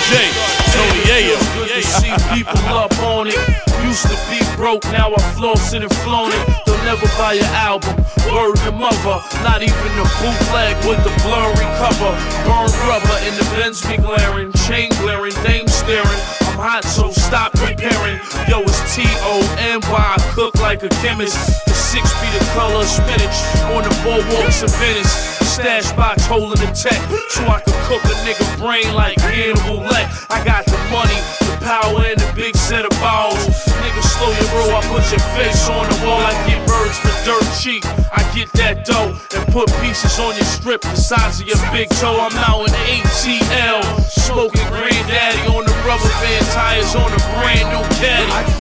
J, Tony Yayo. Good to see people up on it. Used to be broke, now I floss it and flown it. They'll never buy your album, word to mother. Not even the bootleg with the blurry cover. Burn rubber in the Benz be glaring, chain glaring, dame staring. I'm hot, so stop comparing. Yo, it's T-O-N-Y, I cook like a chemist. The 6 be the color of spinach on the boardwalks of Venice. Stash box holding the tech, so I can cook a nigga brain like Hannibal Lecter. I got the money, the power, and the big set of balls. Nigga, slow your roll, I put your face on the wall. I get birds for dirt cheap. I get that dough and put pieces on your strip the size of your big toe. I'm out in ATL, smoking granddaddy on the rubber band tires on a brand new caddy.